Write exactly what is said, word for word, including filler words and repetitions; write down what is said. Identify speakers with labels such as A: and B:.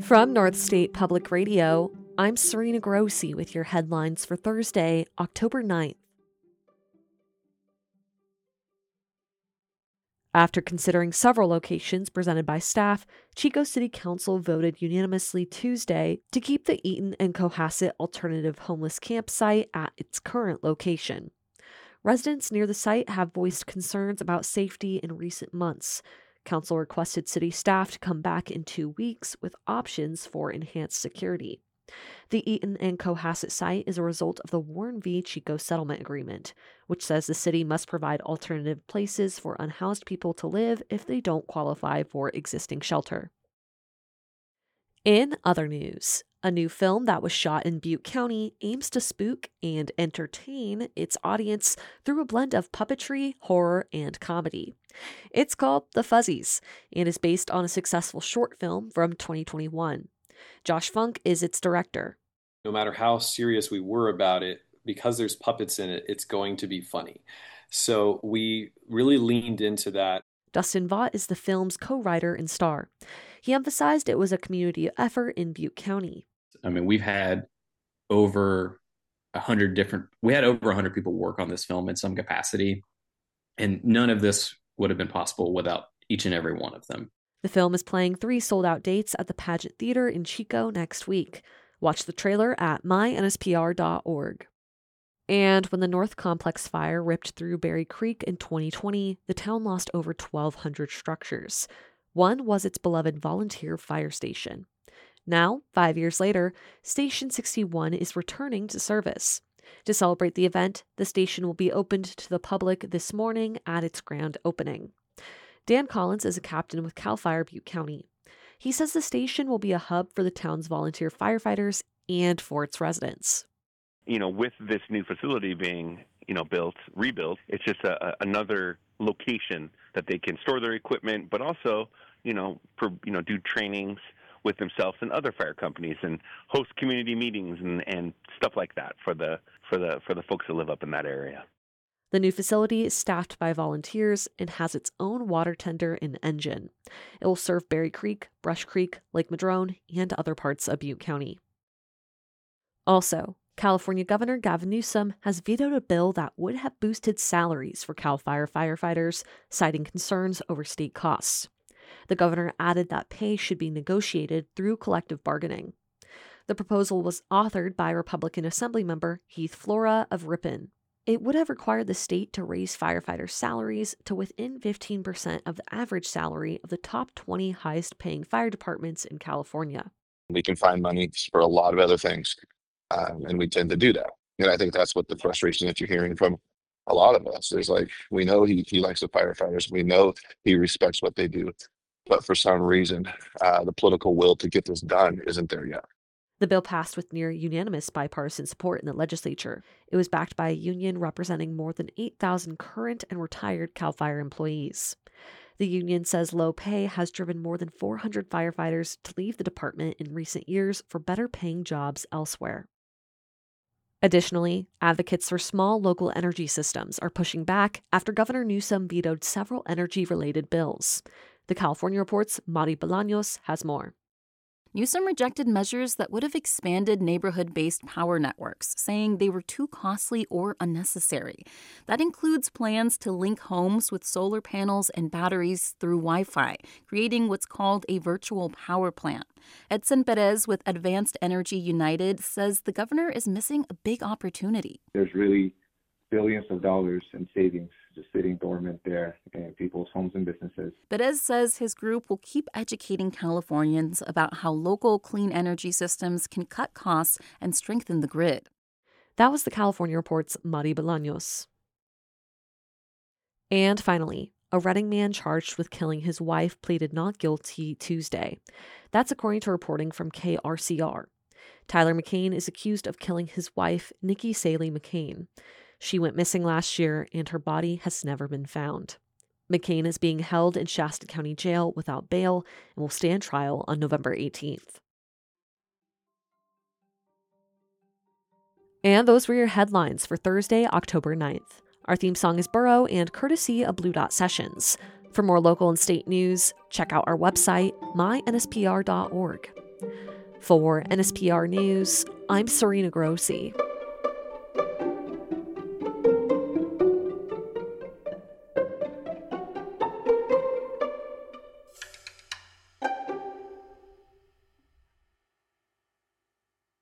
A: From North State Public Radio, I'm Serena Grossi with your headlines for Thursday, October ninth. After considering several locations presented by staff, Chico City Council voted unanimously Tuesday to keep the Eaton and Cohasset Alternative Homeless Campsite at its current location. Residents near the site have voiced concerns about safety in recent months. Council requested city staff to come back in two weeks with options for enhanced security. The Eaton and Cohasset site is a result of the Warren v. Chico settlement agreement, which says the city must provide alternative places for unhoused people to live if they don't qualify for existing shelter. In other news, a new film that was shot in Butte County aims to spook and entertain its audience through a blend of puppetry, horror, and comedy. It's called The Fuzzies and is based on a successful short film from twenty twenty-one. Josh Funk is its director.
B: No matter how serious we were about it, because there's puppets in it, it's going to be funny. So we really leaned into that.
A: Dustin Vaught is the film's co-writer and star. He emphasized it was a community effort in Butte County.
C: I mean, we've had over a hundred different, we had over a hundred people work on this film in some capacity, and none of this would have been possible without each and every one of them.
A: The film is playing three sold-out dates at the Pageant Theater in Chico next week. Watch the trailer at my N S P R dot org. And when the North Complex fire ripped through Berry Creek in twenty twenty, the town lost over twelve hundred structures. One was its beloved volunteer fire station. Now, five years later, Station sixty-one is returning to service. To celebrate the event, the station will be opened to the public this morning at its grand opening. Dan Collins is a captain with CAL FIRE Butte County. He says the station will be a hub for the town's volunteer firefighters and for its residents.
D: You know, with this new facility being, you know, built, rebuilt, it's just a, a, another location that they can store their equipment, but also, you know, for, you know, do trainings with themselves and other fire companies and host community meetings and, and stuff like that for the for the for the folks that live up in that area.
A: The new facility is staffed by volunteers and has its own water tender and engine. It will serve Berry Creek, Brush Creek, Lake Madrone, and other parts of Butte County. Also, California Governor Gavin Newsom has vetoed a bill that would have boosted salaries for CAL FIRE firefighters, citing concerns over state costs. The governor added that pay should be negotiated through collective bargaining. The proposal was authored by Republican Assemblymember Heath Flora of Ripon. It would have required the state to raise firefighters' salaries to within fifteen percent of the average salary of the top twenty highest-paying fire departments in California.
E: We can find money for a lot of other things, um, and we tend to do that. And I think that's what the frustration that you're hearing from a lot of us is like, we know he, he likes the firefighters. We know he respects what they do. But for some reason, uh, the political will to get this done isn't there yet.
A: The bill passed with near unanimous bipartisan support in the legislature. It was backed by a union representing more than eight thousand current and retired CAL FIRE employees. The union says low pay has driven more than four hundred firefighters to leave the department in recent years for better paying jobs elsewhere. Additionally, advocates for small local energy systems are pushing back after Governor Newsom vetoed several energy-related bills. The California Report's Mari Bolaños has more.
F: Newsom rejected measures that would have expanded neighborhood-based power networks, saying they were too costly or unnecessary. That includes plans to link homes with solar panels and batteries through Wi-Fi, creating what's called a virtual power plant. Edson Perez with Advanced Energy United says the governor is missing a big opportunity.
G: There's really billions of dollars in savings just sitting dormant there in people's homes and businesses.
F: Perez says his group will keep educating Californians about how local clean energy systems can cut costs and strengthen the grid.
A: That was the California Report's Mari Bolaños. And finally, a Reading man charged with killing his wife pleaded not guilty Tuesday. That's according to reporting from K R C R. Tyler McCain is accused of killing his wife, Nikki Saley McCain. She went missing last year, and her body has never been found. McCain is being held in Shasta County Jail without bail and will stand trial on November eighteenth. And those were your headlines for Thursday, October ninth. Our theme song is Burrow and courtesy of Blue Dot Sessions. For more local and state news, check out our website, my N S P R dot org. For N S P R News, I'm Serena Grossi.